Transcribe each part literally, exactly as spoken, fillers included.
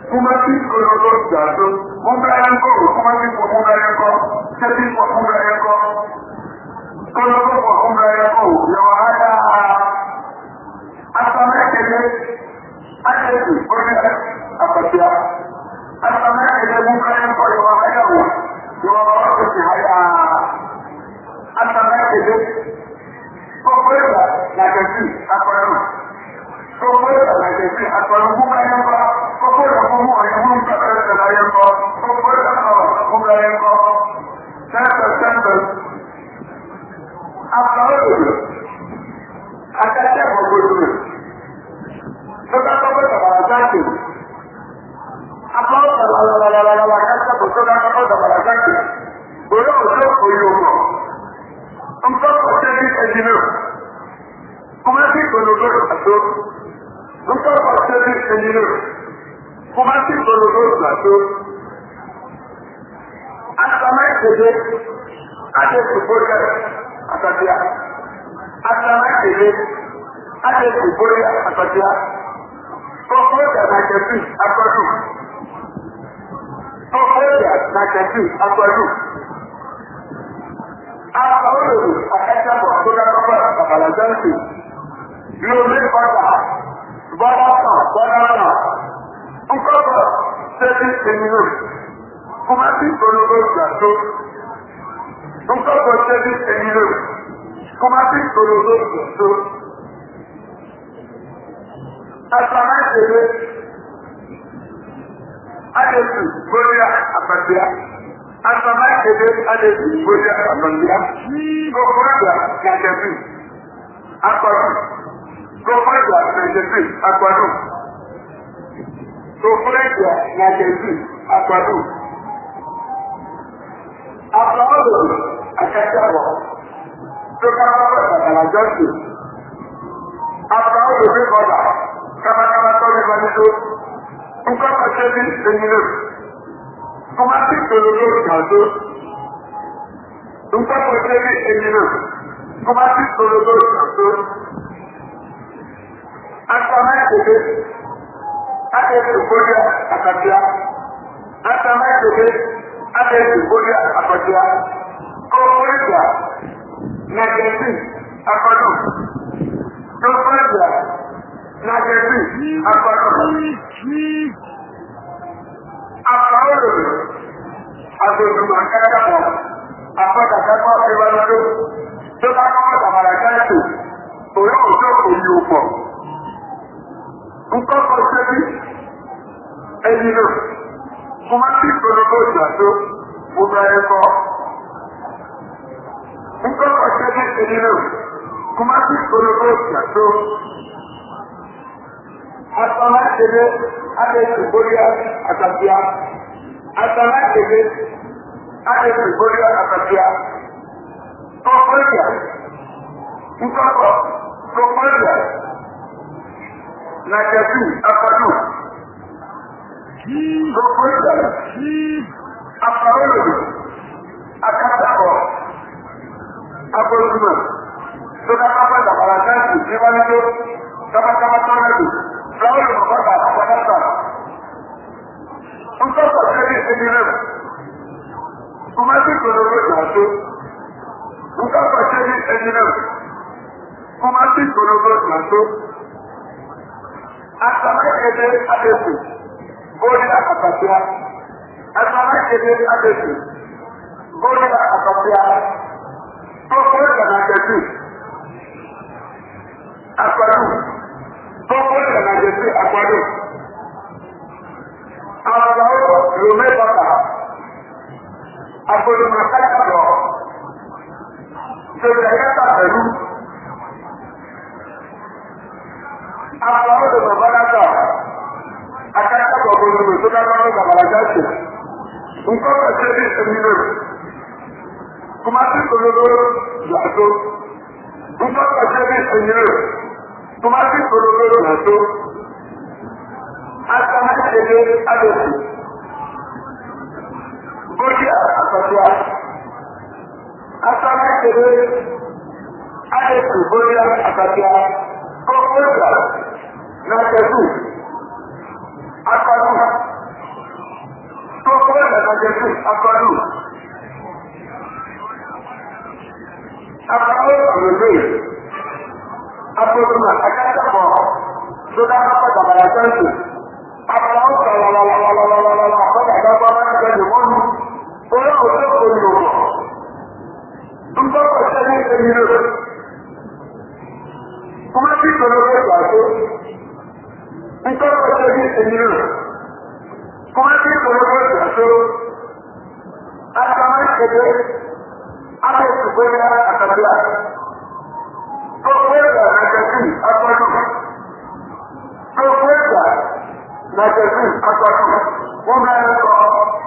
Kumasi kololo jato, munda yanko, kumasi kwa munda yanko, seti kwa munda yanko, kololo kwa munda yanko, yawahaya, asamekele, ajesu, kone apatia, asamekele munda yanko, yawahaya, yawahaya kusihaya, asamekele, kokwela, nakesi, akwanu, kokwela, nakesi, akwanu, munda yanko, kokwela, kumu, ayamun kakala yanko, kokwela, munda yanko, sasa, sasa, Apalagi, akannya berburu. Tetapi pada saat itu, apa lalalalalalala kata betul kata pada saat itu, boleh untuk koyoko. Untuk menjadi engineer, kumasi koyoko satu. Untuk menjadi engineer, kumasi koyoko satu. Asal saja ada sebuah atas dia, asal ini ada sebuah atas dia. Kau dan nakasi apa tu? Kau dan nakasi apa tu? Apa itu? Akan siapa? Sudah apa? Kepala janji. Belum berapa? Berapa? Berapa? Engkau jadi senior. Kumasi kono jatuh. Engkau jadi senior. Kumasi kono jatuh. Asal ini ada tu boleh apa dia? Asal ini ada tu boleh apa dia? Kau boleh nak jadi apa? Kau boleh nak jadi apa tu? Kau boleh nak jadi apa tu? Apa itu? Akan siapa? Sekarang adalah janji. Apa itu berkata? Kata-kata Tuhan itu, engkau menjadi engineer. Kumasi kololo jatuh. Engkau menjadi engineer. Kumasi kololo jatuh. Asama itu, ada sebuah akan dia. Asama itu, ada sebuah apa dia? Kau boleh negasi apa tu? Kau boleh negasi apa tu? Apa itu? Aku cuma kata apa kata apa hewan itu? Tetapi apa mereka itu? Orang itu punya. Engkau berjadi engineer. Kumasi kololo jatuh, budaya kau. Engkau berjadi engineer. Kumasi kololo jatuh. Asal ini ada sebuah atas dia. Asal ini ada sebuah atas dia. Kau kerja. Engkau kau kerja. Nak jadi apa tu? Kau kerja. Apa itu? Akan apa? Apa itu? Sudah apa dah balasan? Siapa itu? Sama-sama tahu itu. Lalu berkata apa kata? Engkau terjadi engineer. Kumasi kololo jatuh. Engkau terjadi engineer. Kumasi kololo jatuh. Asal ini ada tu. Boleh apa dia? Asal ini ada tu. Boleh apa dia? Kau boleh nak jadi apa tu? Kau boleh nak jadi apa tu? Kalau rumah bapa, aku rumah saya tu. Saya tak tahu. Apa itu berbahasa? Akan apa berbahasa? Sudah mahu berbahasa. Engkau menjadi engineer. Kumasi kololo jatuh. Engkau menjadi engineer. Kumasi kololo jatuh. Asal ini ada tu. Boleh apa dia? Asal ini ada tu. Boleh apa dia? Kau boleh nak jadi apa tu? nàìjíríà akọlù. Akọlù òròlé. Akọlù àkàtàkọ̀ tó dáná pàtàkì àbàlá sẹ́ńtì. Akọlù sọ̀rọ̀ lọ́lọ́lọ́lọ́lọ́lọ́ àkọ́kọ́ àgbàgbọ́ amájẹ́ ìwọ́nù. Orí òṣèlú olùrọ̀. Ntọ́kọ̀ sẹ́ni ẹni rẹ̀. Kuma ti sọ̀rọ̀ lọ́wọ́ ìgbàgbọ́. Ntọ́kọ̀ sẹ́ni ẹni rẹ̀. Kuma ti sọ̀rọ̀ lọ́wọ́ ìgbàgbọ́. Àtàwọn ìṣẹ̀lẹ̀ abẹ́ ìṣùgbọ́n àtàbíà. Gbogbo ẹ̀dà nàìjẹ̀sìn akọ́nù. Gbogbo ẹ̀dà nàìjẹ̀sìn akọ́nù. Wọ́n máa ń sọ.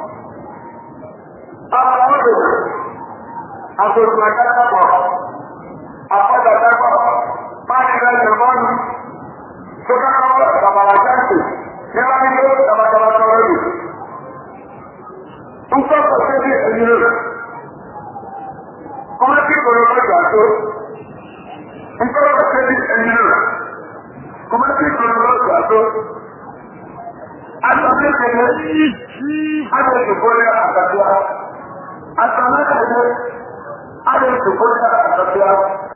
Àwọn ọ̀dọ̀ àtòrò àkàtàkọ̀. Àpọ̀dàkàkọ̀. Máàkìlá ìrọ̀mọ́nù. Tó kákọ́ bàbàrà jáǹtì. Níwá nílò tàbátàbà sọ̀rọ̀ lù. Ń tọ́kọ̀ sí ní ẹ̀yìn rẹ̀. Kọ́mọ́ tí kò lọ́wọ́ ìgbà tó. Ń tọ́kọ̀ sí ní ẹ̀yìn rẹ̀. Kọ́mọ́ tí kò lọ́wọ́ ìgbà tó. Àtàlẹ́ ìṣẹ̀lẹ̀ àti ìṣòkòrò àtàkùn. Àtàlẹ́ ìṣẹ̀lẹ̀ àti ìṣòkòrò àtàkùn.